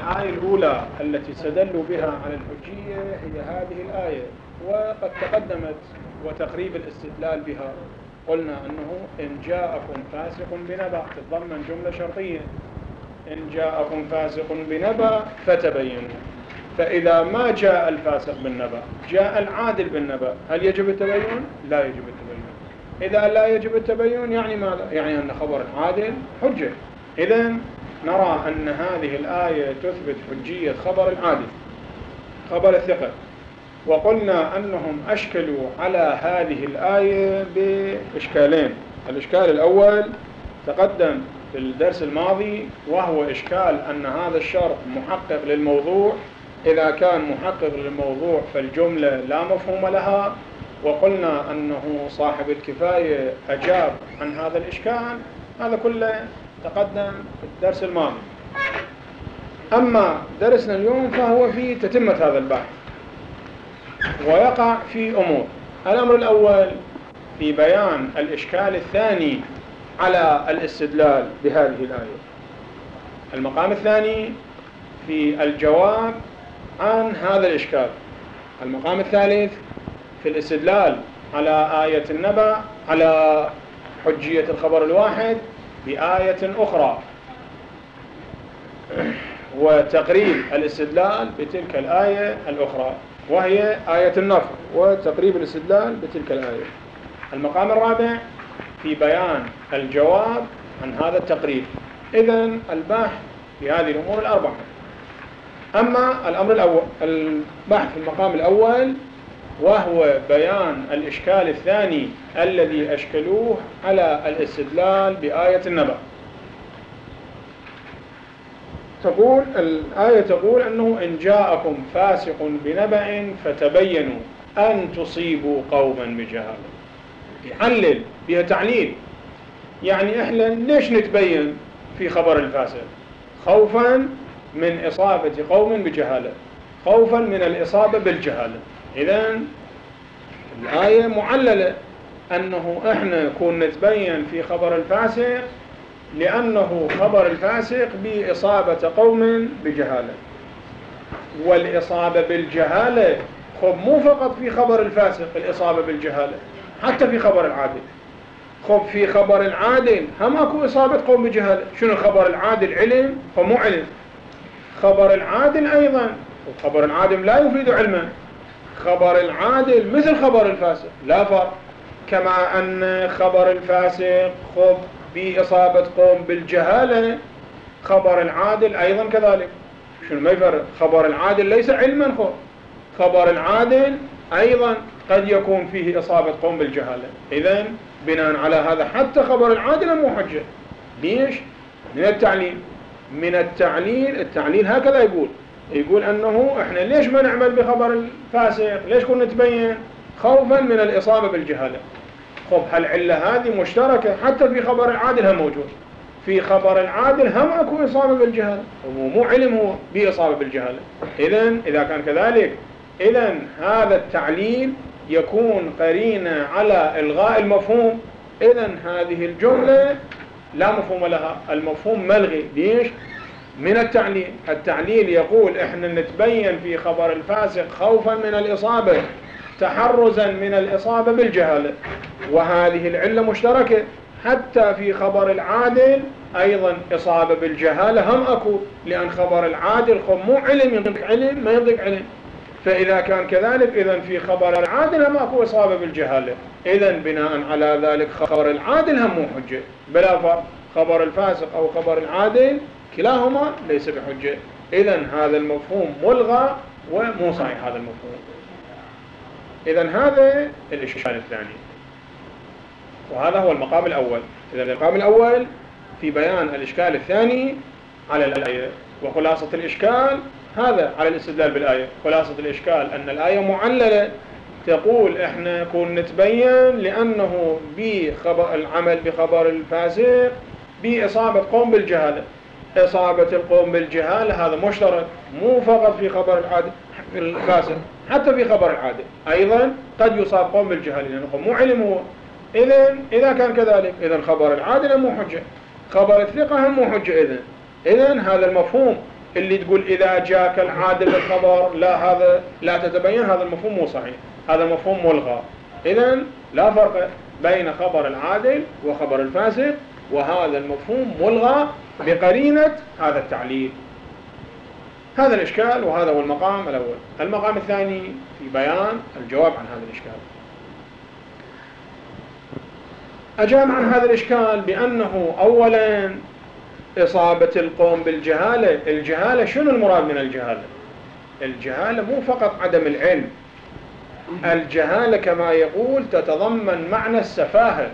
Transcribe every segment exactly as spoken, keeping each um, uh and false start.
الآية الأولى التي استدلوا بها على الحجية هي هذه الآية، وقد تقدمت وتقريب الاستدلال بها قلنا أنه إن جاءكم فاسق بنبأ تتضمن جملة شرطية، إن جاءكم فاسق بنبأ فتبينوا. فإذا ما جاء الفاسق بالنبأ جاء العادل بالنبأ، هل يجب التبين؟ لا يجب التبين. إذا لا يجب التبين يعني ماذا؟ يعني أن خبر العادل حجة. إذن نرى أن هذه الآية تثبت حجية خبر العادل، خبر الثقة. وقلنا أنهم أشكلوا على هذه الآية بإشكالين. الإشكال الأول تقدم في الدرس الماضي، وهو إشكال أن هذا الشرط محقق للموضوع. إذا كان محقق للموضوع فالجملة لا مفهوم لها، وقلنا أنه صاحب الكفاية أجاب عن هذا الإشكال. هذا كله تقدم في الدرس الماضي. أما درسنا اليوم فهو في تتمة هذا البحث، ويقع في أمور. الأمر الأول في بيان الإشكال الثاني على الاستدلال بهذه الآية. المقام الثاني في الجواب عن هذا الإشكال. المقام الثالث في الاستدلال على آية النبأ على حجية الخبر الواحد بآية أخرى، وتقريب الاستدلال بتلك الآية الأخرى وهي آية النفر، وتقريب الاستدلال بتلك الآية. المقام الرابع في بيان الجواب عن هذا التقريب. إذن البحث في هذه الأمور الأربعة. أما الأمر الأول البحث في المقام الأول وهو بيان الإشكال الثاني الذي أشكلوه على الاستدلال بآية النبأ. تقول الآية تقول أنه إن جاءكم فاسق بنبأ فتبينوا أن تصيبوا قوما بجهالة. يعلل بها تعليل، يعني إحنا ليش نتبين في خبر الفاسق؟ خوفا من إصابة قوم بجهالة، خوفا من الإصابة بالجهالة. إذن الآية معللة أنه إحنا نكون نتبين في خبر الفاسق لأنه خبر الفاسق بإصابة قوم بجهالة. والإصابة بالجهالة خب مو فقط في خبر الفاسق الإصابة بالجهالة، حتى في خبر العادل. خب في خبر العادل هم أكو إصابة قوم بجهالة. شنو خبر العادل؟ علم؟ فمو علم. خبر العادل أيضا، وخبر العادل لا يفيد علما. خبر العادل مثل خبر الفاسق لا فرق. كما أن خبر الفاسق خب بإصابة قوم بالجهالة، خبر العادل أيضا كذلك. شنو ما يفرق؟ خبر العادل ليس علما، خب خبر العادل أيضا قد يكون فيه إصابة قوم بالجهالة. إذن بناء على هذا حتى خبر العادل مو حجة. ليش؟ من التعليل. من التعليل التعليل هكذا يقول يقول أنه إحنا ليش ما نعمل بخبر الفاسق؟ ليش كنا نتبين؟ خوفا من الإصابة بالجهالة. خب هالعلة هذه مشتركة حتى في خبر العادل هم موجود. في خبر العادل هم أكو إصابة بالجهالة، ومو علم هو بإصابة بالجهالة. إذن إذا كان كذلك إذن هذا التعليل يكون قرينة على إلغاء المفهوم. إذن هذه الجملة لا مفهوم لها، المفهوم ملغي. ليش؟ من التعليل. التعليل يقول إحنا نتبين في خبر الفاسق خوفا من الإصابة، تحرزا من الإصابة بالجهالة، وهذه العلة مشتركة حتى في خبر العادل أيضا. إصابة بالجهالة هم أكو، لأن خبر العادل خب مو علم ينطق علم، ما ينطق علم. فإذا كان كذلك إذن في خبر العادل هم أكو إصابة بالجهالة. إذن بناء على ذلك خبر العادل هم مو حجة بلا فرق. خبر الفاسق أو خبر العادل كلاهما ليس بحجة. إذن هذا المفهوم ملغى ومو صحيح هذا المفهوم. إذن هذا الإشكال الثاني، وهذا هو المقام الأول. إذن المقام الأول في بيان الإشكال الثاني على الآية. وخلاصة الإشكال هذا على الاستدلال بالآية. خلاصة الإشكال أن الآية معللة تقول إحنا نكون نتبين لأنه بخبر العمل بخبر الفاسق بإصابة قوم بالجهالة. إصابة القوم بالجهالة هذا مشترك مو فقط في خبر العادل الفاسق، حتى في خبر العادل أيضا قد يصاب قوم بالجهالة لأنه مو علم هو. إذن إذا كان كذلك إذن خبر العادل مو حجة، خبر الثقة هم مو حجة. إذن إذن هذا المفهوم اللي تقول إذا جاك العادل بالخبر لا هذا لا تتبين، هذا المفهوم مو صحيح، هذا المفهوم ملغى. إذن لا فرق بين خبر العادل وخبر الفاسق، وهذا المفهوم ملغى بقرينة هذا التعليل. هذا الإشكال، وهذا هو المقام الأول. المقام الثاني في بيان الجواب عن هذا الإشكال. أجاب عن هذا الإشكال بأنه أولا إصابة القوم بالجهالة. الجهالة شنو المراد من الجهالة؟ الجهالة مو فقط عدم العلم، الجهالة كما يقول تتضمن معنى السفاهة،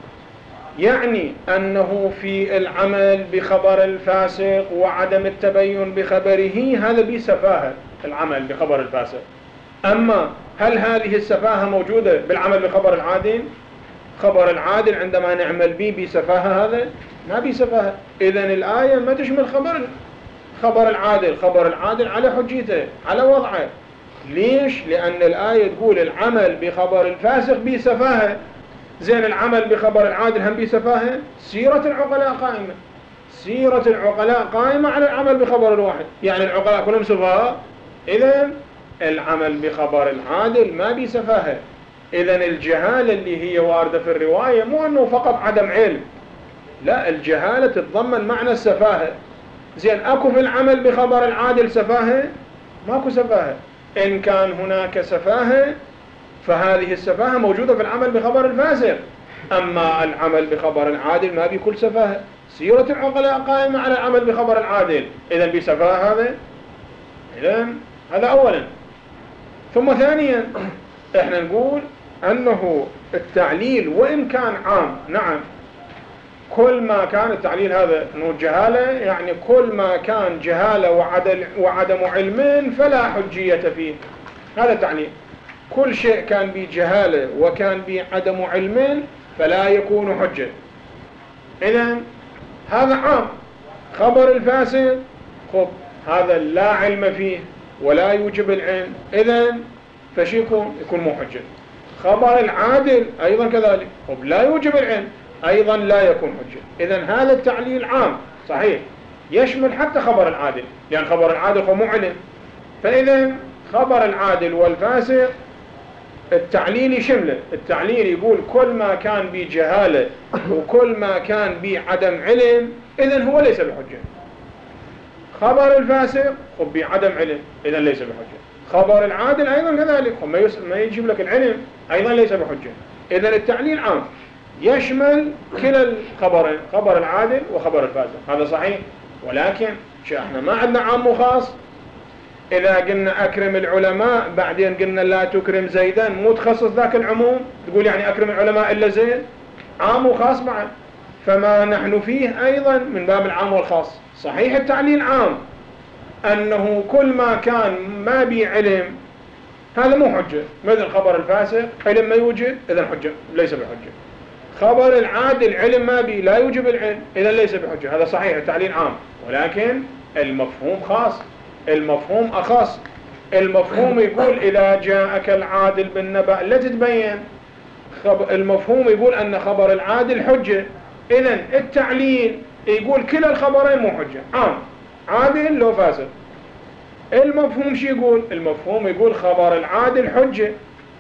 يعني أنه في العمل بخبر الفاسق وعدم التبين بخبره هذا بسفاهة العمل بخبر الفاسق. أما هل هذه السفاهة موجودة بالعمل بخبر العادل؟ خبر العادل عندما نعمل به بسفاهة، هذا ما بسفاهة. إذن الآية ما تشمل خبر خبر العادل، خبر العادل على حجيته على وضعه. ليش؟ لأن الآية تقول العمل بخبر الفاسق بسفاهة. زين العمل بخبر العادل هم بسفاهة؟ سيرة العقلاء قائمة، سيرة العقلاء قائمة على العمل بخبر الواحد، يعني العقلاء كلهم سفهاء. إذن العمل بخبر العادل ما بسفاهة. إذن الجهالة اللي هي واردة في الرواية مو أنه فقط عدم علم، لا، الجهالة تتضمن معنى السفاهة. زين أكو في العمل بخبر العادل سفاهة؟ ماكو سفاهة. إن كان هناك سفاهة فهذه السفاهة موجودة في العمل بخبر الفاسق. أما العمل بخبر العادل ما بكل سفاهة، سيرة العقلاء قائمة على العمل بخبر العادل. إذن بسفاهة هذا؟ إذن هذا أولا. ثم ثانيا إحنا نقول أنه التعليل وإن كان عام، نعم، كل ما كان التعليل هذا أنه جهالة، يعني كل ما كان جهالة وعدم, وعدم علم فلا حجية فيه، هذا تعليل. كل شيء كان بجهالة وكان بعدم علم فلا يكون حجة. إذن هذا عام. خبر الفاسق خب هذا لا علم فيه ولا يوجب العلم، إذن فش يكون؟ يكون مو حجة. خبر العادل أيضا كذلك، خب لا يوجب العلم، أيضا لا يكون حجة. إذن هذا التعليل عام صحيح، يشمل حتى خبر العادل، لأن خبر العادل هو مو علم. فإذا خبر العادل والفاسق التعليل يشمله. التعليل يقول كل ما كان بجهالة وكل ما كان بعدم علم إذن هو ليس بحجة. خبر الفاسق خب بعدم علم إذن ليس بحجة. خبر العادل أيضا كذلك، ما يجيب لك العلم أيضا ليس بحجة. إذن التعليل عام يشمل كلا الخبرين، خبر العادل وخبر الفاسق، هذا صحيح. ولكن احنا ما عندنا عام وخاص. إذا قلنا أكرم العلماء بعدين قلنا لا تكرم زيدا، مو تخصص ذاك العموم تقول يعني أكرم العلماء إلا زيد، عام وخاص معا. فما نحن فيه أيضا من باب العام والخاص. صحيح التعليل عام أنه كل ما كان ما بي علم هذا مو حجة، مثل خبر الفاسق علم ما يوجد إذن حجة ليس بحجة. خبر العادل علم ما بي لا يوجب العلم إذن ليس بحجة، هذا صحيح التعليل عام. ولكن المفهوم خاص، المفهوم أخص. المفهوم يقول إذا جاءك العادل بالنبأ لا تتبين. المفهوم يقول أن خبر العادل حجة. إذن التعليل يقول كلا الخبرين مو حجة، عام عادل لو فاسد. المفهوم شو يقول؟ المفهوم يقول خبر العادل حجة.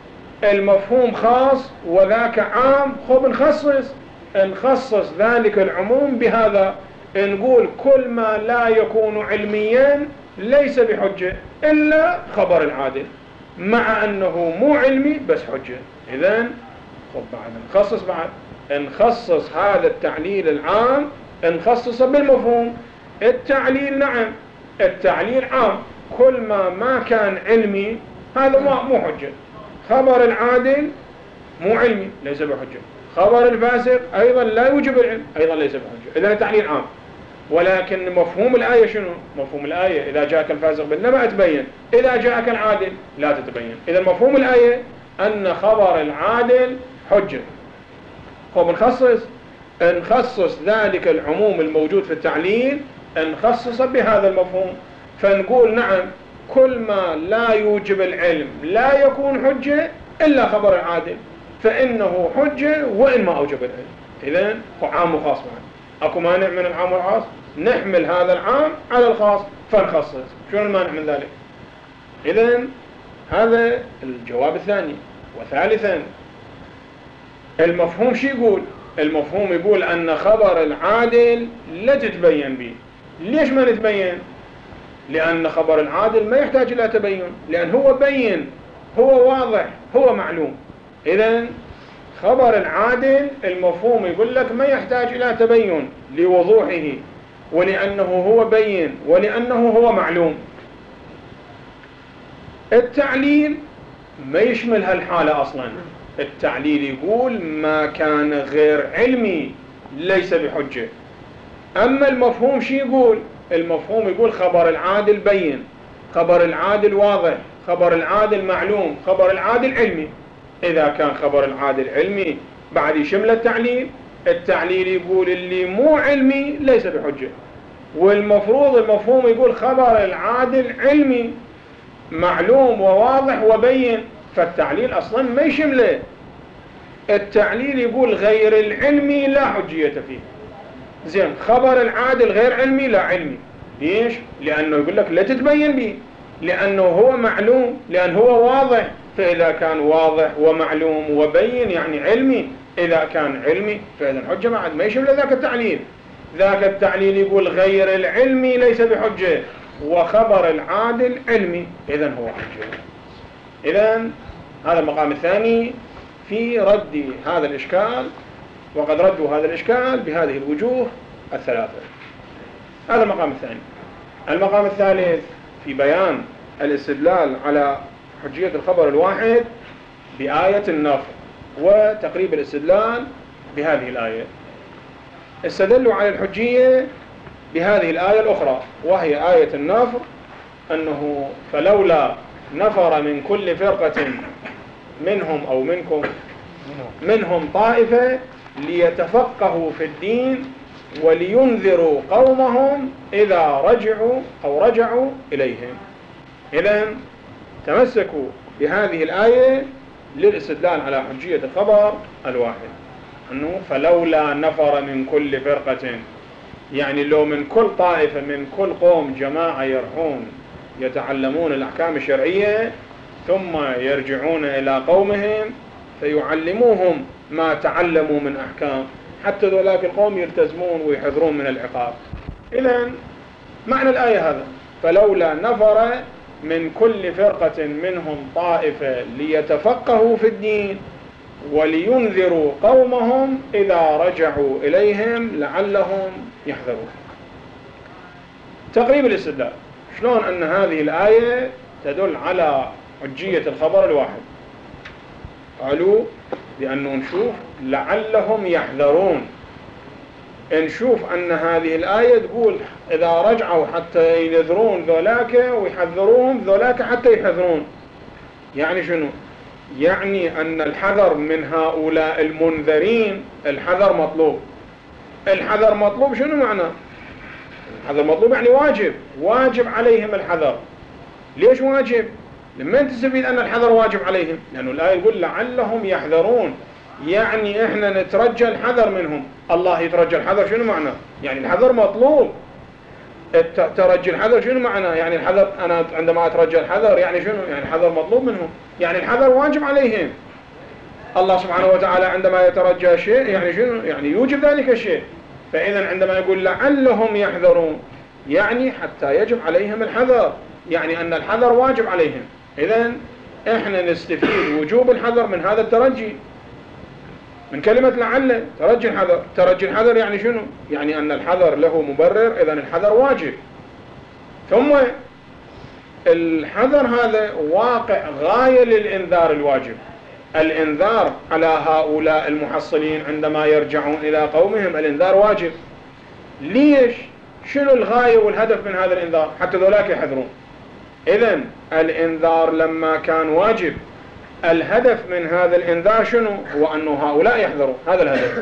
المفهوم خاص وذاك عام، خب نخصص نخصص ذلك العموم بهذا، نقول كل ما لا يكون علميا ليس بحجة إلا خبر العادل، مع أنه مو علمي بس حجة. إذن خب بعد نخصص، بعد نخصص هذا التعليل العام نخصصه بالمفهوم. التعليل نعم التعليل عام، كل ما ما كان علمي هذا مو حجة. خبر العادل مو علمي ليس بحجة. خبر الفاسق أيضا لا يوجب العلم أيضا ليس بحجة. إذن التعليل عام. ولكن مفهوم الآية شنو؟ مفهوم الآية إذا جاءك الفاسق بالنبأ تبين، إذا جاءك العادل لا تتبين. إذن مفهوم الآية أن خبر العادل حجة. خب نخصص نخصص ذلك العموم الموجود في التعليل نخصص بهذا المفهوم. فنقول نعم كل ما لا يوجب العلم لا يكون حجة إلا خبر العادل، فإنه حجة وإن ما أوجب العلم. إذن هو عام وخاص معنا، أكو مانع من العام والخاص، نحمل هذا العام على الخاص. فنخصص. شنو المانع من ذلك؟ إذن هذا الجواب الثاني. وثالثا المفهوم شو يقول؟ المفهوم يقول أن خبر العادل لا تتبين به. ليش ما نتبين؟ لأن خبر العادل ما يحتاج إلى تبين، لأن هو بين، هو واضح، هو معلوم. إذن خبر العادل المفهوم يقول لك ما يحتاج إلى تبين لوضوحه، ولأنه هو بين، ولأنه هو معلوم. التعليل ما يشمل هالحالة أصلا. التعليل يقول ما كان غير علمي ليس بحجة. أما المفهوم شو يقول؟ المفهوم يقول خبر العادل بين، خبر العادل واضح، خبر العادل معلوم، خبر العادل علمي. إذا كان خبر العادل علمي بعد يشمل التعليل. التعليل يقول اللي مو علمي ليس بحجة، والمفروض المفهوم يقول خبر العادل علمي معلوم وواضح وبين، فالتعليل أصلا ما يشمله. التعليل يقول غير العلمي لا حجية فيه. زين، خبر العادل غير علمي لا علمي. ليش؟ لأنه يقول لك لا تتبين به، لأنه هو معلوم، لأن هو واضح. فإذا كان واضح ومعلوم وبين يعني علمي. إذا كان علمي فإذا الحجة بعد ما يشمل ذاك التعليل. ذاك التعليل يقول غير العلمي ليس بحجة، وخبر العادل علمي، إذن هو حجة. إذن هذا المقام الثاني في رد هذا الإشكال، وقد ردوا هذا الإشكال بهذه الوجوه الثلاثة. هذا المقام الثاني. المقام الثالث في بيان الاستدلال على حجية الخبر الواحد بآية النفر، وتقريب الاستدلال بهذه الآية. استدلوا على الحجية بهذه الآية الأخرى، وهي آية النفر، أنه فلولا نفر من كل فرقة منهم أو منكم منهم طائفة ليتفقهوا في الدين ولينذروا قومهم إذا رجعوا أو رجعوا إليهم. إذن تمسكوا بهذه الآية للاستدلال على حجية الخبر الواحد، أنه فلولا نفر من كل فرقة، يعني لو من كل طائفة، من كل قوم جماعة يرحون يتعلمون الأحكام الشرعية ثم يرجعون إلى قومهم فيعلموهم ما تعلموا من أحكام، حتى ذولاك القوم يلتزمون ويحذرون من العقاب. إذن معنى الآية هذا، فلولا نفر من كل فرقة منهم طائفة ليتفقهوا في الدين ولينذروا قومهم إذا رجعوا إليهم لعلهم يحذرون. تقريب الاستدلال، شلون أن هذه الآية تدل على حجية الخبر الواحد؟ قالوا لأنه نشوف لعلهم يحذرون. نشوف أن هذه الآية تقول إذا رجعوا حتى ينذرون ذولاك ويحذروهم ذولاك حتى يحذرون. يعني شنو؟ يعني أن الحذر من هؤلاء المنذرين الحذر مطلوب. الحذر مطلوب شنو معنى؟ الحذر مطلوب يعني واجب، واجب عليهم الحذر. ليش واجب؟ لما تستفيد أن الحذر واجب عليهم؟ لأنه الآية يقول لعلهم يحذرون، يعني إحنا نترجى الحذر منهم. الله يترجى الحذر شنو معنى؟ يعني الحذر مطلوب. ترجي الحذر شنو معنى؟ يعني الحذر، أنا عندما أترجى الحذر يعني شنو؟ يعني الحذر مطلوب منهم، يعني الحذر واجب عليهم. الله سبحانه وتعالى عندما يترجى شيء يعني شنو؟ يعني يوجب ذلك الشيء. فإذا عندما يقول لعلهم يحذرون يعني حتى يجب عليهم الحذر، يعني أن الحذر واجب عليهم. إذا إحنا نستفيد وجوب الحذر من هذا الترجي، من كلمة لعل. ترجي الحذر، ترجي الحذر يعني شنو؟ يعني أن الحذر له مبرر، إذن الحذر واجب. ثم الحذر هذا واقع غاية للإنذار الواجب. الإنذار على هؤلاء المحصلين عندما يرجعون إلى قومهم الإنذار واجب. ليش؟ شنو الغاية والهدف من هذا الإنذار؟ حتى ذولاك يحذرون. إذن الإنذار لما كان واجب، الهدف من هذا الإنذار شنو؟ هو أنه هؤلاء يحذرون، هذا الهدف.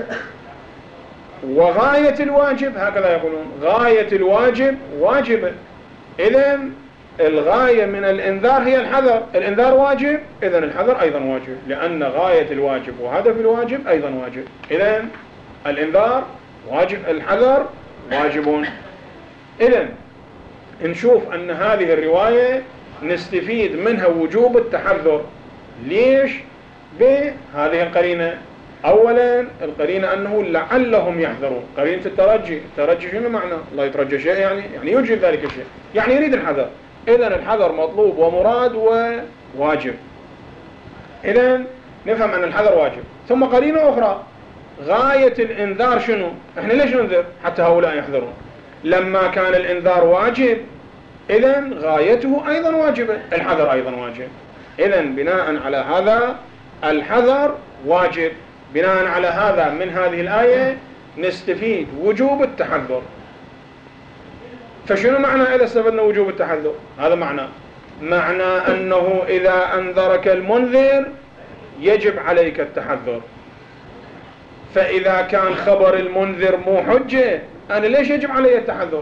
وغاية الواجب هكذا يقولون، غاية الواجب واجبة. إذن الغاية من الإنذار هي الحذر. الإنذار واجب، إذن الحذر أيضا واجب، لأن غاية الواجب وهدف الواجب أيضا واجب. إذن الإنذار واجب، الحذر واجبون. إذن نشوف أن هذه الرواية نستفيد منها وجوب التحذر. ليش؟ بهذه القرينة. أولا القرينة أنه لعلهم يحذرون، قرينة الترجي. الترجي شنو معنى؟ الله يترجى شيء يعني يعني يوجب ذلك الشيء، يعني يريد الحذر. إذن الحذر مطلوب ومراد وواجب. إذن نفهم أن الحذر واجب. ثم قرينة أخرى، غاية الإنذار شنو؟ إحنا ليش ننذر؟ حتى هؤلاء يحذرون. لما كان الإنذار واجب إذن غايته أيضا واجبة، الحذر أيضا واجب. إذن بناء على هذا الحذر واجب. بناء على هذا من هذه الآية نستفيد وجوب التحذر. فشنو معنى إذا استفدنا وجوب التحذر؟ هذا معنى معنى أنه إذا أنذرك المنذر يجب عليك التحذر. فإذا كان خبر المنذر مو حجة، أنا ليش يجب علي التحذر؟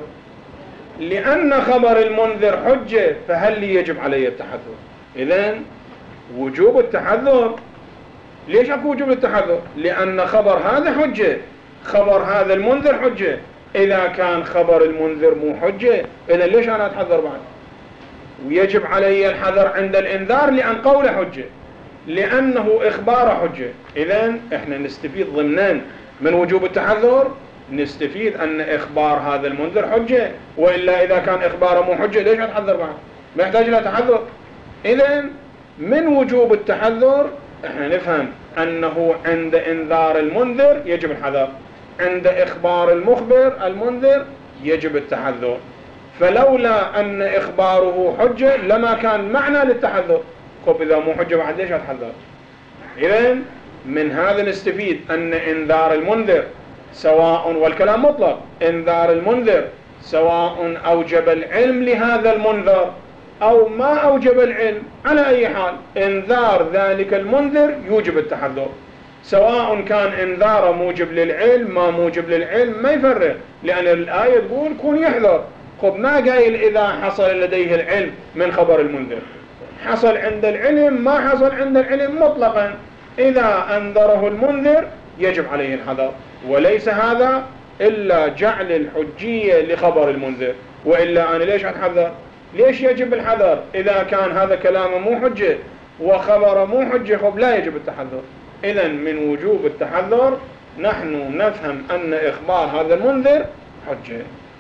لأن خبر المنذر حجة، فهل لي يجب علي التحذر؟ إذن وجوب التحذر. ليش أكو وجوب التحذر؟ لأن خبر هذا حجة، خبر هذا المنذر حجة. إذا كان خبر المنذر مو حجة، إذن ليش أنا أتحذر بعد؟ ويجب علي الحذر عند الإنذار لأن قوله حجة، لأنه إخبار حجة. إذن إحنا نستفيد ضمنان من وجوب التحذر، نستفيد أن إخبار هذا المنذر حجة، وإلا إذا كان إخباره مو حجة ليش أتحذر بعد؟ ما يحتاج إلى تحذر. إذن من وجوب التحذر احنا نفهم أنه عند إنذار المنذر يجب الحذر، عند إخبار المخبر المنذر يجب التحذر. فلولا أن إخباره حجة لما كان معنى للتحذر. طب إذا مو حجة بعد ليش أتحذر؟ إذن من هذا نستفيد أن إنذار المنذر سواء، والكلام مطلق، إنذار المنذر سواء أوجب العلم لهذا المنذر أو ما أوجب العلم، على أي حال إنذار ذلك المنذر يوجب التحذر. سواء كان إنذار موجب للعلم ما موجب للعلم ما يفرق، لأن الآية تقول كون يحذر. خب ما قايل إذا حصل لديه العلم من خبر المنذر، حصل عند العلم ما حصل عند العلم مطلقا. إذا أنذره المنذر يجب عليه الحذر، وليس هذا إلا جعل الحجية لخبر المنذر. وإلا أنا ليش أتحذر؟ ليش يجب الحذر؟ إذا كان هذا كلامه مو حجة وخبره مو حجة، خب لا يجب التحذر. إذن من وجوب التحذر نحن نفهم أن إخبار هذا المنذر حجة.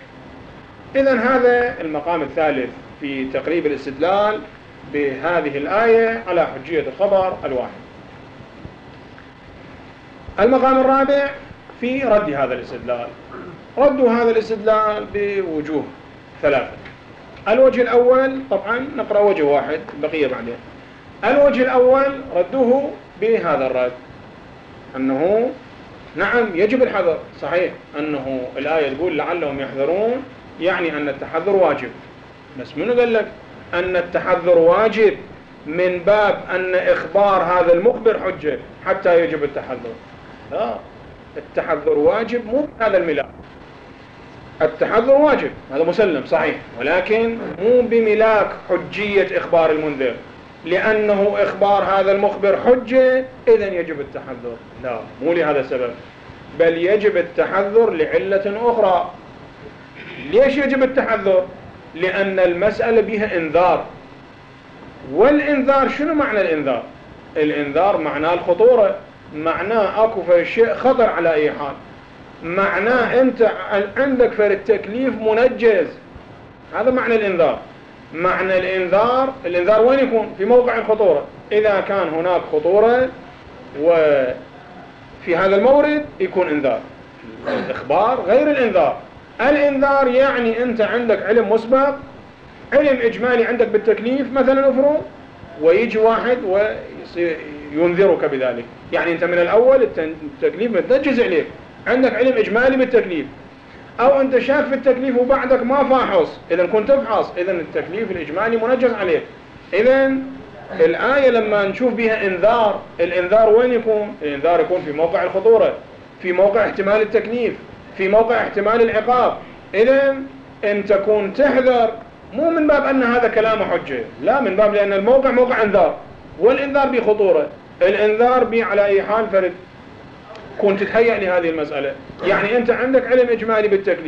إذن هذا المقام الثالث في تقريب الاستدلال بهذه الآية على حجية الخبر الواحد. المقام الرابع في رد هذا الاستدلال. رد هذا الاستدلال بوجوه ثلاثة. الوجه الأول طبعا نقرأ وجه واحد بقية بعدين. الوجه الأول رده بهذا الرد، أنه نعم يجب الحذر. صحيح أنه الآية تقول لعلهم يحذرون، يعني أن التحذر واجب. بس منو قال لك أن التحذر واجب من باب أن إخبار هذا المخبر حجة حتى يجب التحذر؟ لا، التحذر واجب مو بهذا الملاك. التحذر واجب هذا مسلم صحيح، ولكن مو بملاك حجية إخبار المنذر. لأنه إخبار هذا المخبر حجة إذن يجب التحذر. لا، مو لهذا السبب، بل يجب التحذر لعلة أخرى. ليش يجب التحذر؟ لأن المسألة بها إنذار. والإنذار شنو معنى الإنذار؟ الإنذار معناه الخطورة، معناه أكو في شيء خطر على أي حال، معناه أنت عندك في التكليف منجز. هذا معنى الإنذار. معنى الإنذار، الإنذار وين يكون؟ في موقع الخطورة. إذا كان هناك خطورة وفي هذا المورد يكون إنذار. الإخبار غير الإنذار. الإنذار يعني أنت عندك علم مسبق، علم إجمالي عندك بالتكليف مثلا أفرض، ويجي واحد وينذرك بذلك. يعني أنت من الأول التكليف متنجز عليك، عندك علم إجمالي بالتكليف، أو أنت شاف في التكليف وبعدك ما فاحص، إذن كنت تفحص، إذن التكليف الإجمالي منجز عليك. إذن الآية لما نشوف بها إنذار، الإنذار وين يكون؟ الإنذار يكون في موقع الخطورة، في موقع احتمال التكليف، في موقع احتمال العقاب. إذن أن تكون تحذر مو من باب أن هذا كلام حجة، لا، من باب لأن الموقع موقع إنذار، والإنذار بخطورة. الإنذار بي على أي حال فرد كنت تتهيأ لهذه المسألة. يعني أنت عندك علم إجمالي بالتكليف،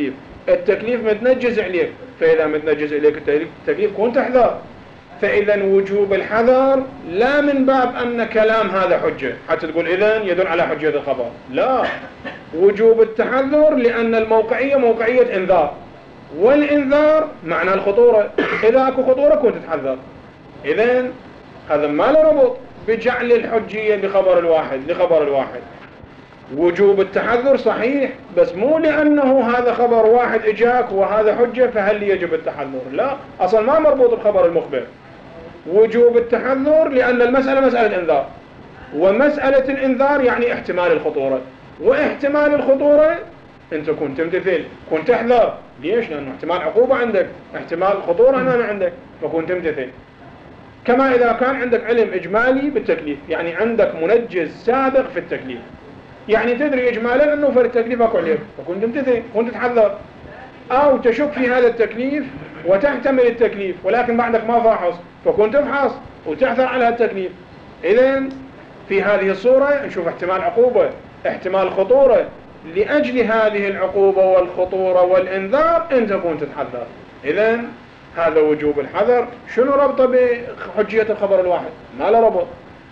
التكليف متنجز عليك، فإذا متنجز عليك التكليف كون تحذر. فإذا وجوب الحذر لا من باب أن كلام هذا حجة حتى تقول إذن يدل على حجة الخبر، لا، وجوب التحذر لأن الموقعية موقعية إنذار، والإنذار معنى الخطورة، إذا أكو خطورة كنت تتحذر. إذن هذا ما له ربط بجعل الحجية بخبر الواحد لخبر الواحد. وجوب التحذر صحيح، بس مو لأنه هذا خبر واحد إجاك وهذا حجة فهل يجب التحذر، لا، أصلا ما مربوط بخبر المخبر. وجوب التحذر لأن المسألة مسألة إنذار، ومسألة الإنذار يعني احتمال الخطورة، واحتمال الخطورة أنت كنت تمتثل، كنت تحذر. ليش؟ لأنه احتمال عقوبة عندك، احتمال خطورة أمام عندك، فكنت تمتثل. كما إذا كان عندك علم إجمالي بالتكليف، يعني عندك منجز سابق في التكليف، يعني تدري إجمالا أنه في التكليف أكو عليك، فكنت تمتثل، كنت تحذر. أو تشك في هذا التكليف وتحتمل التكليف ولكن بعدك ما فاحص، فكنت تفحص وتحذر على التكليف. إذن في هذه الصورة نشوف احتمال عقوبة، احتمال خطورة، لأجل هذه العقوبة والخطورة والإنذار أنت كنت تحذر. إذن هذا وجوب الحذر. شنو ربطه بحجية الخبر الواحد؟ ما له ربط.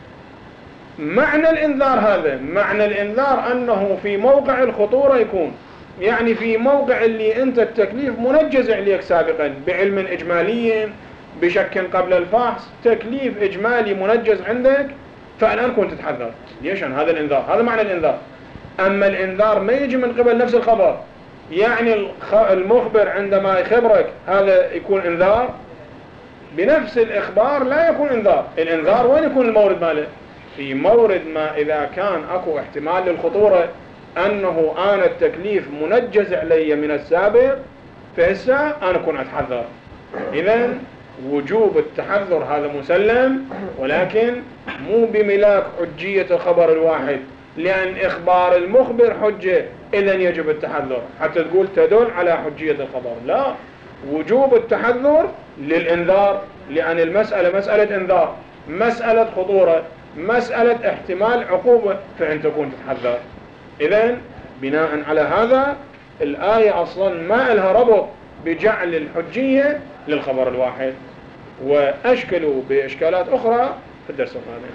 معنى الإنذار هذا، معنى الإنذار أنه في موقع الخطورة يكون، يعني في موقع اللي أنت التكليف منجز عليك سابقا بعلم إجمالي بشك قبل الفحص، تكليف إجمالي منجز عندك، فالآن كنت تتحذر. ليش؟ هذا الإنذار، هذا معنى الإنذار. أما الإنذار ما يجي من قبل نفس الخبر، يعني المخبر عندما يخبرك هذا يكون إنذار، بنفس الإخبار لا يكون إنذار. الإنذار وين يكون المورد ماله؟ في مورد ما إذا كان أكو احتمال للخطورة أنه أنا التكليف منجز علي من السابق، فهسه أنا كنت أتحذر. إذن وجوب التحذر هذا مسلم، ولكن مو بملاك حجية الخبر الواحد، لأن إخبار المخبر حجة، إذن يجب التحذر حتى تقول تدل على حجية الخبر. لا، وجوب التحذر للإنذار، لأن المسألة مسألة إنذار، مسألة خطورة، مسألة احتمال عقوبة، فأنت كنت تتحذر. إذن بناء على هذا الآية أصلا ما لها ربط بجعل الحجية للخبر الواحد، وأشكلوا بإشكالات أخرى في الدرس القادم.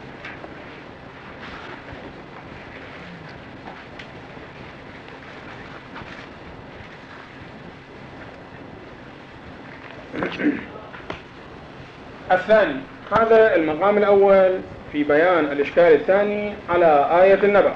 الثاني، هذا المقام الأول في بيان الإشكال الثاني على آية النبأ،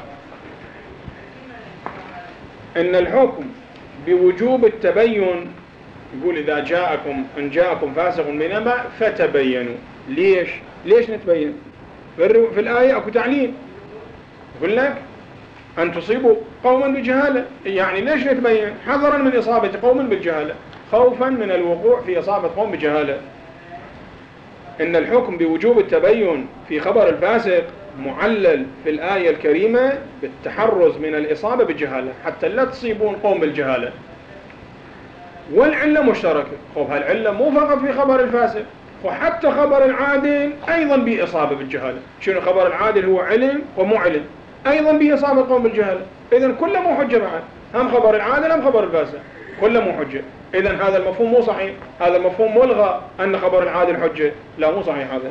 إن الحكم بوجوب التبين، يقول إذا جاءكم إن جاءكم فاسق بنبأ فتبينوا. ليش؟ ليش نتبين؟ في الآية أكو تعليل، يقول لك أن تصيبوا قوما بجهالة، يعني ليش نتبين؟ حذرا من إصابة قوم بالجهالة، خوفا من الوقوع في إصابة قوم بجهالة. إن الحكم بوجوب التبين في خبر الفاسق معلل في الآية الكريمة بالتحرز من الإصابة بالجهالة حتى لا تصيبون قوم بالجهالة، والعلة مشتركة. خب هالعلة مو فقط في خبر الفاسق، وحتى خبر العادل أيضا به إصابة بالجهالة. شنو خبر العادل؟ هو علم ومو علم، أيضا به إصابة قوم بالجهالة. إذن كله مو حجة بعد، هم خبر العادل هم خبر الفاسق، كله مو حجة. إذن هذا المفهوم مو صحيح، هذا المفهوم ملغى أن خبر العادل حجة، لا مو صحيح هذا.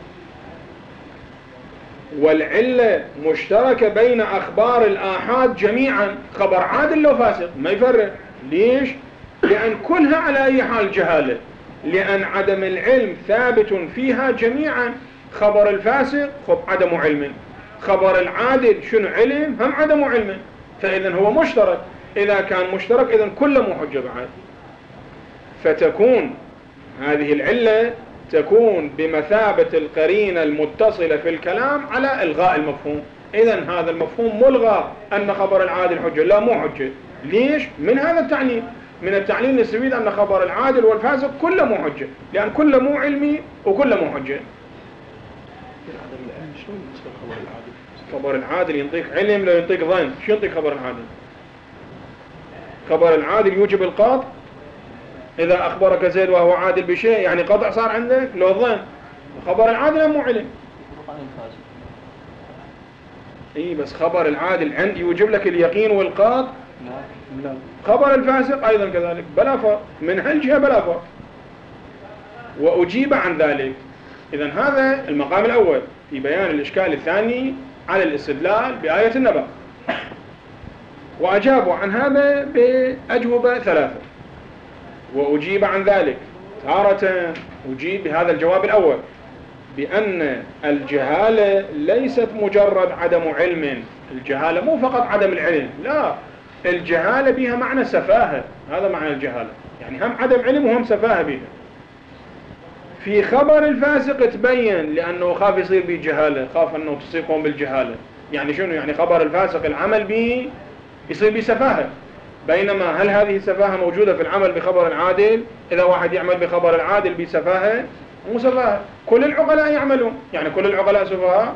والعلة مشتركة بين أخبار الآحاد جميعا، خبر عادل لو فاسق ما يفرق. ليش؟ لأن كلها على أي حال جهالة، لأن عدم العلم ثابت فيها جميعا. خبر الفاسق خب عدم علم، خبر العادل شنو علم هم عدم علم، فإذن هو مشترك. إذا كان مشترك إذن كله مو حجة بعد. فتكون هذه العلة تكون بمثابة القرينة المتصلة في الكلام على إلغاء المفهوم. إذن هذا المفهوم ملغى أن خبر العادل حجة، لا مو حجة. ليش؟ من هذا التعليل، من التعليل نستفيد أن خبر العادل والفاسق كله مو حجة، لأن كله مو علمي وكله مو حجة. خبر العادل ينطيك علم لا ينطيك ظن. شو ينطيك خبر العادل؟ خبر العادل يوجب القطع، إذا أخبرك زيد وهو عادل بشيء يعني قطع صار عندك لو ظن. خبر العادل مو علم. إيه بس خبر العادل عند يوجب لك اليقين والقطع لا. خبر الفاسق أيضا كذلك بلا فرق من هالجهة بلا فرق. وأجيب عن ذلك. إذن هذا المقام الأول في بيان الإشكال الثاني على الاستدلال بآية النبأ. وأجابوا عن هذا بأجوبة ثلاثة. وأجيب عن ذلك تارة أجيب بهذا الجواب الأول بأن الجهالة ليست مجرد عدم علم. الجهالة مو فقط عدم العلم، لا، الجهالة بها معنى سفاهة. هذا معنى الجهالة، يعني هم عدم علم وهم سفاهة بها. في خبر الفاسق تبين لأنه خاف يصير به جهالة، خاف أنه تصيبهم بالجهالة. يعني شنو؟ يعني خبر الفاسق العمل به يصير به سفاهة. بينما هل هذه السفاهة موجودة في العمل بخبر العادل؟ إذا واحد يعمل بخبر العادل بسفاهة، مو سفاهة، كل العقلاء يعملون، يعني كل العقلاء سفاهة.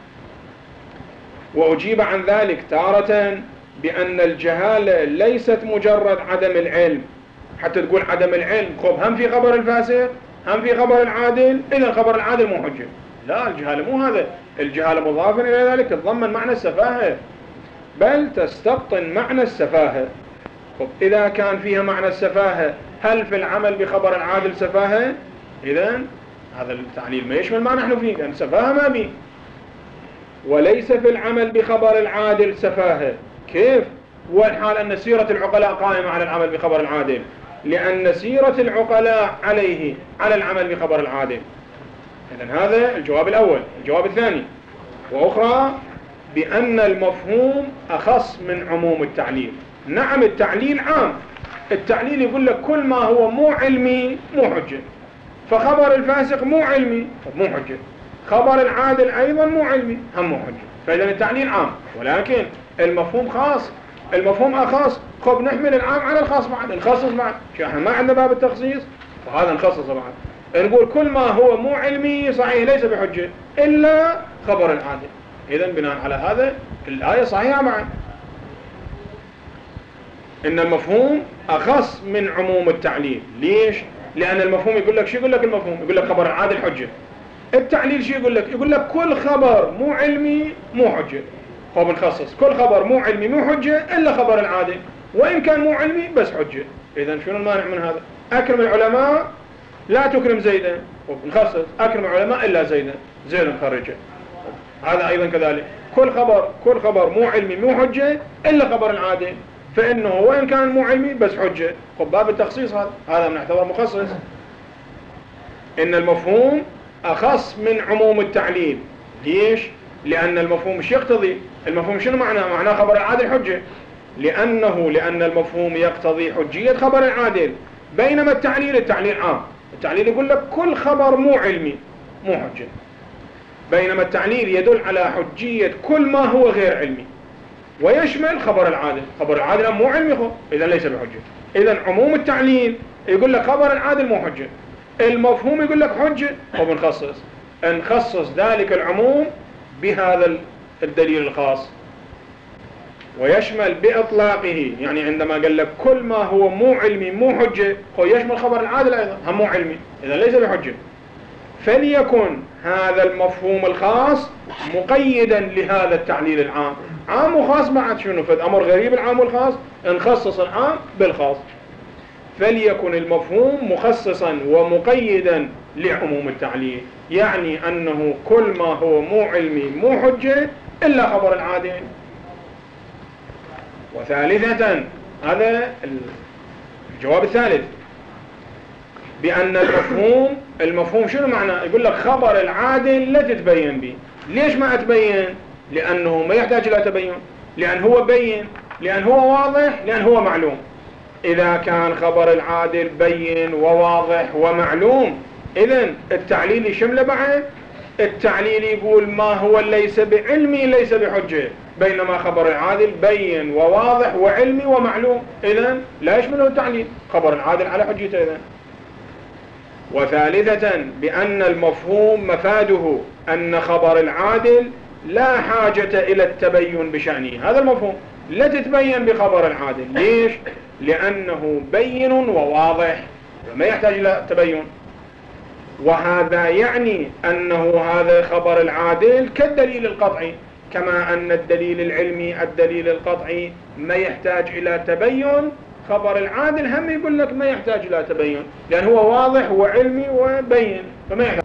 وأجيب عن ذلك تارة بأن الجهالة ليست مجرد عدم العلم. حتى تقول عدم العلم خب هم في خبر الفاسق هم في خبر العادل، إذا خبر العادل مو حجة. لا، الجهالة مو هذا. الجهالة مضافا إلى ذلك تتضمن معنى السفاهة، بل تستبطن معنى السفاهة. خب إذا كان فيها معنى السفاهة، هل في العمل بخبر العادل سفاهة؟ إذن هذا التعليل ما يشمل ما نحن فيه، لأن سفاهة ما بيه. وليس في العمل بخبر العادل سفاهة. كيف؟ والحال أن سيرة العقلاء قائمة على العمل بخبر العادل، لأن سيرة العقلاء عليه على العمل بخبر العادل. إذن هذا الجواب الأول. الجواب الثاني وأخرى بأن المفهوم أخص من عموم التعليل. نعم، التعليل عام، التعليل يقول لك كل ما هو مو علمي مو حجة. فخبر الفاسق مو علمي مو حجة، خبر العادل أيضا مو علمي هم مو حجة. فإذا التعليل عام، ولكن المفهوم خاص، المفهوم أخص. خب نحمل العام على الخاص بعد، نخصص بعد. شو احنا ما عندنا باب التخصيص، وهذا نخصص بعد. نقول كل ما هو مو علمي صحيح ليس بحجة إلا خبر العادل. إذن بناء على هذا الآية صحيحة معا. إن المفهوم أخص من عموم التعليل. ليش؟ لأن المفهوم يقول لك شو؟ يقول لك المفهوم يقول لك خبر العادل حجة. التعليل شو يقول لك؟ يقول لك كل خبر مو علمي مو حجة. هو بنخصص كل خبر مو علمي مو حجة إلا خبر العادل، وإن كان مو علمي بس حجة. إذن شنو المانع من هذا؟ أكرم العلماء لا تكرم زيدا، وبنخصص أكرم العلماء إلا زيدا، زيد مخرجه. هذا أيضا كذلك، كل خبر كل خبر مو علمي مو حجة إلا خبر العادل، فإنه وإن كان مو علمي بس حجة. خب باب التخصيص هذا هذا بنعتبر مخصص. إن المفهوم أخص من عموم التعليل. ليش؟ لأن المفهوم مش يقتضي. المفهوم شنو معناه؟ معناه خبر العادل حجة، لأنه لأن المفهوم يقتضي حجية خبر العادل. بينما التعليل التعليل عام، التعليل يقول لك كل خبر مو علمي مو حجة، بينما التعليل يدل على حجية كل ما هو غير علمي ويشمل خبر العادل. خبر العادل مو علمي خب، إذا ليس بحجة. إذا عموم التعليل يقول لك خبر العادل مو حجة، المفهوم يقول لك حجة، وبنخصص نخصص ذلك العموم بهذا الدليل الخاص. ويشمل بإطلاقه، يعني عندما قال لك كل ما هو مو علمي مو حجة، هو يشمل خبر العادل أيضا هم مو علمي، إذا ليس بحجة. فليكن هذا المفهوم الخاص مقيدا لهذا التعليل العام. عام وخاص بعد شنو؟ فد أمر غريب العام والخاص، نخصص العام بالخاص. فليكن المفهوم مخصصا ومقيدا لعموم التعليل، يعني أنه كل ما هو مو علمي مو حجة إلا خبر العادل. وثالثة، هذا الجواب الثالث، بأن المفهوم المفهوم شنو معناه؟ يقول لك خبر العادل لا تتبين به. ليش ما أتبين؟ لأنه ما يحتاج إلى تبين، لأن هو بين، لأن هو واضح، لأن هو معلوم. إذا كان خبر العادل بين وواضح ومعلوم، إذن التعليل يشمل بعد. التعليل يقول ما هو ليس بعلمي ليس بحجة، بينما خبر العادل بين وواضح وعلمي ومعلوم، إذن لا يشمله التعليل، خبر العادل على حجته. إذن وثالثة، بأن المفهوم مفاده أن خبر العادل لا حاجة إلى التبين بشأنه. هذا المفهوم لا تتبين بخبر العادل. ليش؟ لأنه بين وواضح وما يحتاج إلى التبين. وهذا يعني أنه هذا خبر العادل كالدليل القطعي، كما أن الدليل العلمي الدليل القطعي ما يحتاج إلى تبين، خبر العادل هم يقول لك ما يحتاج إلى تبين، لأن هو واضح وعلمي وبين فما يحتاج.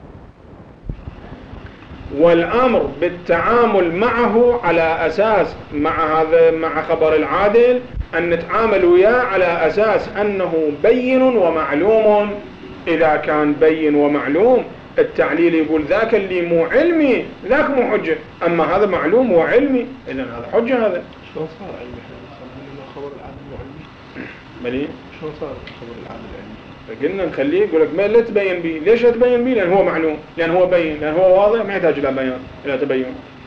والأمر بالتعامل معه على أساس مع هذا مع خبر العادل أن نتعامل وياه على أساس أنه بين ومعلوم. إذا كان بين ومعلوم التعليل يقول ذاك اللي مو علمي ذاك مو حجة، أما هذا معلوم وعلمي إذن هذا حجة. هذا شلون صار علمي؟ احنا خبر العادل مو علمي. ملي شلون صار خبر العادل علمي؟ فقلنا نخليه يقول لك ما لا تبين به. ليش لا تبين به؟ لأن هو معلوم، لأن هو بين، لأن هو واضح ما يحتاج إلى بيان إلى تبين.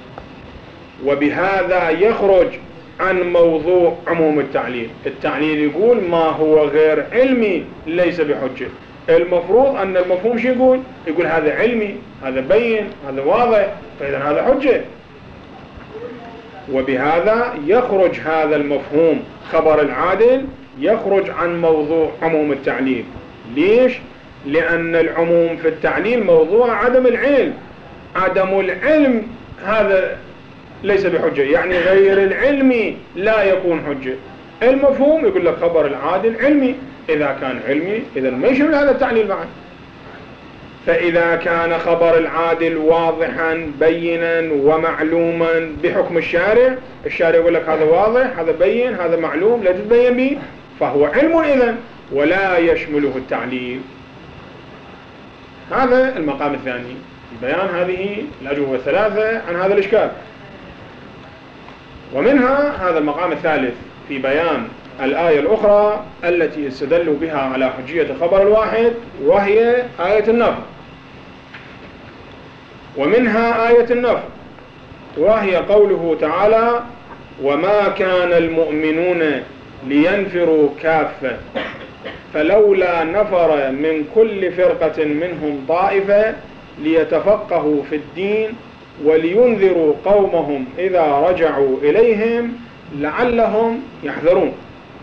وبهذا يخرج عن موضوع عموم التعليل. التعليل يقول ما هو غير علمي ليس بحجة. المفروض أن المفهوم شو يقول؟ يقول هذا علمي، هذا بين، هذا واضح، فإذا هذا حجة. وبهذا يخرج هذا المفهوم خبر العادل يخرج عن موضوع عموم التعليل. ليش؟ لأن العموم في التعليل موضوع عدم العلم. عدم العلم هذا ليس بحجة، يعني غير العلمي لا يكون حجة. المفهوم يقول لك خبر العادل علمي، إذا كان علمي إذا ما يشمل هذا التعليل بعد. فإذا كان خبر العادل واضحا بينا ومعلوما بحكم الشارع، الشارع يقول لك هذا واضح هذا بين هذا معلوم لا تتبين به، فهو علم إذن ولا يشمله التعليل. هذا المقام الثاني في بيان هذه الأجوبة الثلاثة عن هذا الإشكال. ومنها هذا المقام الثالث في بيان الآية الأخرى التي استدلوا بها على حجية خبر الواحد، وهي آية النفر. ومنها آية النفر وهي قوله تعالى: وما كان المؤمنون لينفروا كافة فلولا نفر من كل فرقة منهم طائفة ليتفقهوا في الدين ولينذروا قومهم إذا رجعوا إليهم لعلهم يحذرون.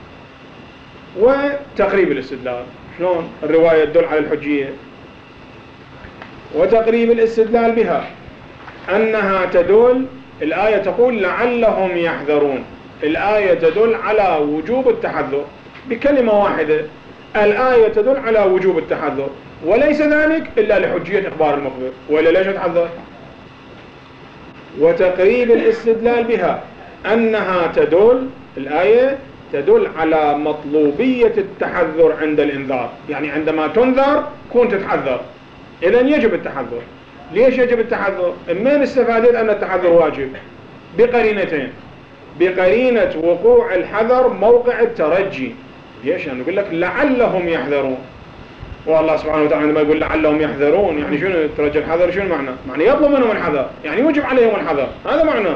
وتقريب الاستدلال، شلون الرواية تدل على الحجية؟ وتقريب الاستدلال بها أنها تدل، الآية تقول لعلهم يحذرون، الآية تدل على وجوب التحذر بكلمة واحدة. الآية تدل على وجوب التحذر وليس ذلك إلا لحجية إخبار المخبر، وإلا ليش يتحذر؟ وتقريب الاستدلال بها أنها تدل، الآية تدل على مطلوبية التحذر عند الإنذار، يعني عندما تنذر كون تتحذر، إذن يجب التحذر. ليش يجب التحذر؟ من استفادت أن التحذر واجب؟ بقرينتين: بقرينة وقوع الحذر موقع الترجي. ليش؟ يعني يقول لك لعلهم يحذرون، والله سبحانه وتعالى عندما يقول لعلهم يحذرون يعني شنو ترجي الحذر؟ شنو معنى؟ معنى يطلب منهم الحذر، يعني يوجب عليهم الحذر، هذا معنى.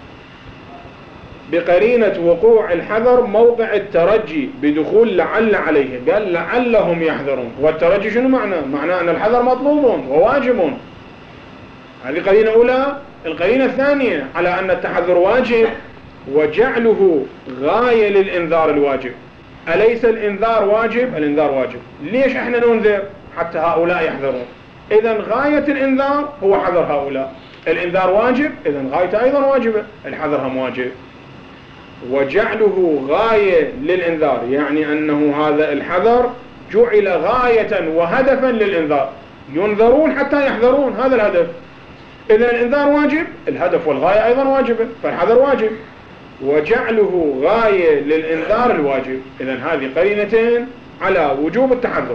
بقرينة وقوع الحذر موقع الترجي بدخول لعل عليه، قال لعلهم يحذرون. والترجي شنو معنى؟ معنى أن الحذر مطلوب وواجب. هذه قرينة أولى. القرينة الثانية على أن التحذر واجب وجعله غاية للإنذار الواجب. أليس الإنذار واجب؟ الإنذار واجب. ليش إحنا ننذر؟ حتى هؤلاء يحذرون. إذن غاية الإنذار هو حذر هؤلاء. الإنذار واجب، إذن غايته أيضا واجبة، الحذر هم واجب. وجعله غاية للإنذار يعني أنه هذا الحذر جعل غاية وهدفا للإنذار، ينذرون حتى يحذرون، هذا الهدف. إذن الإنذار واجب، الهدف والغاية أيضا واجبة، فالحذر واجب. وجعله غاية للإنذار الواجب، إذن هذه قرينتين على وجوب التحذر.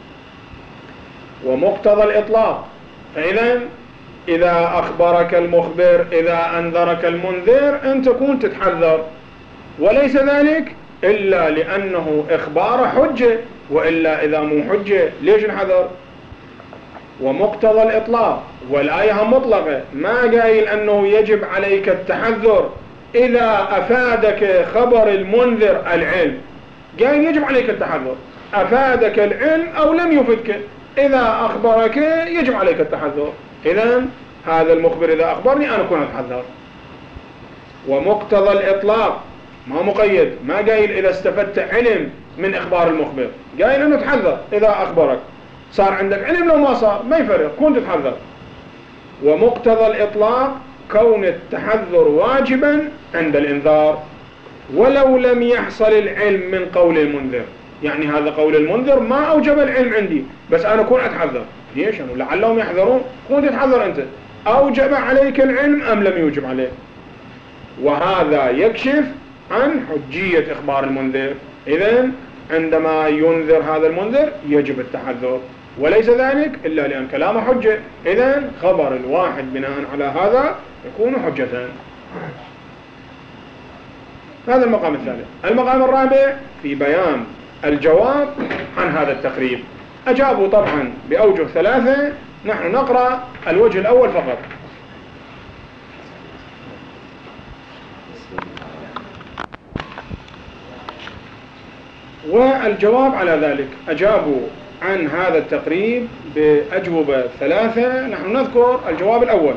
ومقتضى الإطلاق، فإذن إذا أخبرك المخبر إذا أنذرك المنذر أن تكون تتحذر، وليس ذلك إلا لأنه إخبار حجة، وإلا إذا مو حجة ليش نحذر؟ ومقتضى الإطلاق، والآية مطلقة، ما قايل أنه يجب عليك التحذر إذا أفادك خبر المنذر العلم، قايل يجب عليك التحذر أفادك العلم أو لم يفدك، إذا أخبرك يجب عليك التحذر. إذن هذا المخبر إذا أخبرني أنا أكون أتحذر. ومقتضى الإطلاق ما مقيد، ما قايل إذا استفدت علم من إخبار المخبر، قايل أنه تحذر إذا أخبرك، صار عندك علم لو ما صار ما يفرق، كون تتحذر. ومقتضى الإطلاق كون التحذر واجبا عند الإنذار ولو لم يحصل العلم من قول المنذر. يعني هذا قول المنذر ما أوجب العلم عندي، بس أنا كون أتحذر. ليش؟ أنه لعلهم يحذرون، كون تتحذر أنت. أوجب عليك العلم أم لم يوجب عليك؟ وهذا يكشف عن حجية إخبار المنذر. إذن عندما ينذر هذا المنذر يجب التحذر، وليس ذلك إلا لأن كلامه حجة. إذن خبر الواحد بناء على هذا يكون حجة. هذا المقام الثالث. المقام الرابع في بيان الجواب عن هذا التقريب. أجابوا طبعا بأوجه ثلاثة، نحن نقرأ الوجه الأول فقط. والجواب على ذلك أجابوا عن هذا التقريب بأجوبة ثلاثة. نحن نذكر الجواب الأول.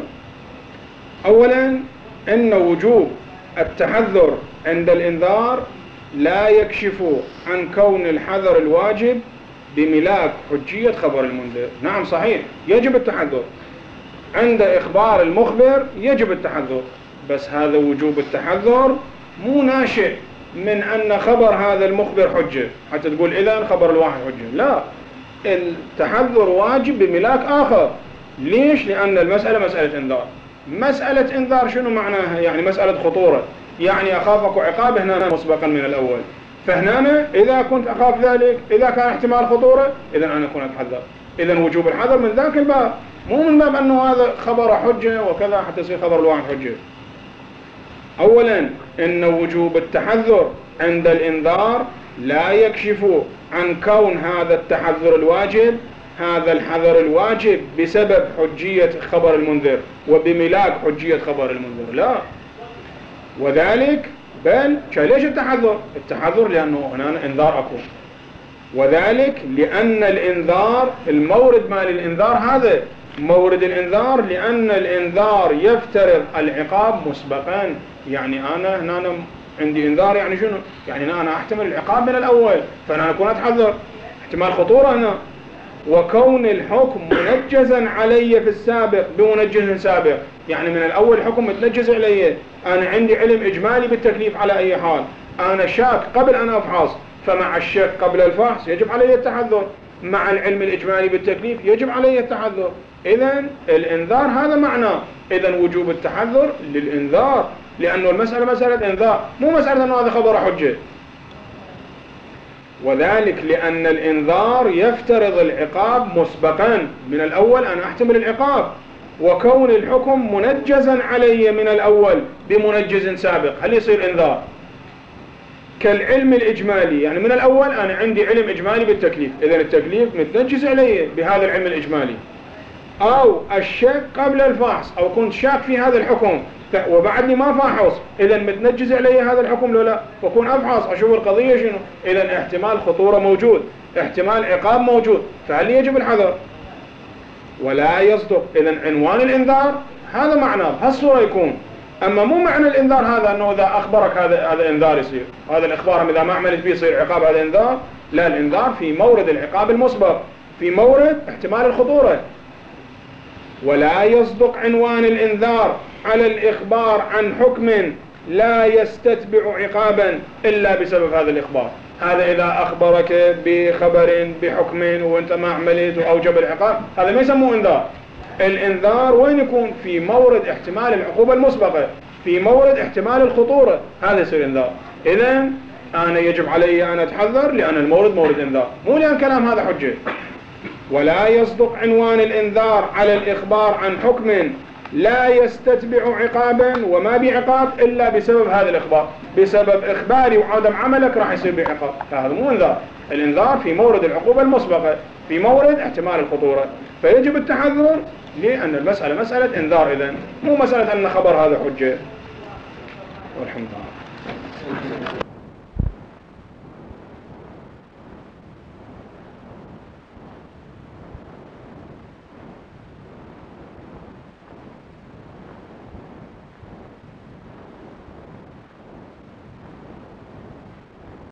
أولا أن وجوب التحذر عند الإنذار لا يكشف عن كون الحذر الواجب بملاك حجية خبر المنذر. نعم صحيح، يجب التحذر عند إخبار المخبر، يجب التحذر، بس هذا وجوب التحذر مو ناشئ من أن خبر هذا المخبر حجة حتى تقول إذن خبر الواحد حجة. لا، التحذر واجب بملاك آخر. ليش؟ لأن المسألة مسألة إنذار. مسألة إنذار شنو معناها؟ يعني مسألة خطورة، يعني أخافك عقاب هنا مسبقا من الأول. فهنا إذا كنت أخاف ذلك، إذا كان احتمال خطورة، إذن أنا أكون أتحذر. إذن وجوب الحذر من ذاك الباب، مو من باب أنه هذا خبر حجة وكذا حتى يصير خبر الواحد حجة. أولا إن وجوب التحذر عند الإنذار لا يكشف عن كون هذا التحذر الواجب، هذا الحذر الواجب بسبب حجية خبر المنذر وبملاك حجية خبر المنذر. لا، وذلك بل ليش التحذر؟ التحذر لأنه هنا إنذار أكو، وذلك لأن الإنذار المورد مال الإنذار هذا مورد الإنذار، لأن الإنذار يفترض العقاب مسبقا. يعني أنا هنا أنا عندي إنذار، يعني شنو؟ يعني هنا أنا أحتمل العقاب من الأول، فأنا أكون أتحذر احتمال خطورة هنا. وكون الحكم منجزا علي في السابق بمنجز سابق، يعني من الأول حكم متنجز علي، أنا عندي علم إجمالي بالتكليف على أي حال، أنا شاك قبل أن أفحص، فمع الشك قبل الفحص يجب علي التحذر، مع العلم الإجمالي بالتكليف يجب علي التحذر. إذن الإنذار هذا معناه، إذن وجوب التحذر للإنذار، لأنه المسألة مسألة إنذار، مو مسألة أنه هذا خبر حجة. وذلك لأن الإنذار يفترض العقاب مسبقا من الأول، أنا أحتمل العقاب، وكون الحكم منجزا علي من الأول بمنجز سابق، هل يصير إنذار؟ كالعلم الإجمالي، يعني من الأول أنا عندي علم إجمالي بالتكليف، إذن التكليف متنجز علي بهذا العلم الإجمالي. أو الشك قبل الفحص، أو كنت شاك في هذا الحكم وبعدني ما فاحص، إذا متنجز علي هذا الحكم لو لا، وكون أفحص أشوف القضية شنو، إذا احتمال خطورة موجود، احتمال عقاب موجود، فهل يجب الحذر؟ ولا يصدق. إذا عنوان الإنذار هذا معناه بهالصورة يكون. أما مو معنى الإنذار هذا أنه إذا أخبرك هذا هذا إنذار يصير، هذا الإخبار إذا ما عملت فيه يصير عقاب، هذا إنذار. لا، الإنذار في مورد العقاب المسبق، في مورد احتمال الخطورة. ولا يصدق عنوان الإنذار على الإخبار عن حكم لا يستتبع عقابا إلا بسبب هذا الإخبار. هذا إذا أخبرك بخبر بحكم وأنت ما عملت وأوجب العقاب، هذا ما يسموه إنذار. الإنذار وين يكون؟ في مورد احتمال العقوبة المسبقة، في مورد احتمال الخطورة، هذا يصير إنذار. إذن أنا يجب علي أن أتحذر لأن المورد مورد إنذار، مو لأن كلام هذا حجة. ولا يصدق عنوان الإنذار على الإخبار عن حكم لا يستتبع عقابا وما بعقاب إلا بسبب هذا الإخبار، بسبب إخباري وعدم عملك راح يصير بعقاب، هذا مو إنذار. الإنذار في مورد العقوبة المسبقة، في مورد احتمال الخطورة، فيجب التحذر لأن المسألة مسألة إنذار، إذن مو مسألة أن خبر هذا حجة. والحمد لله.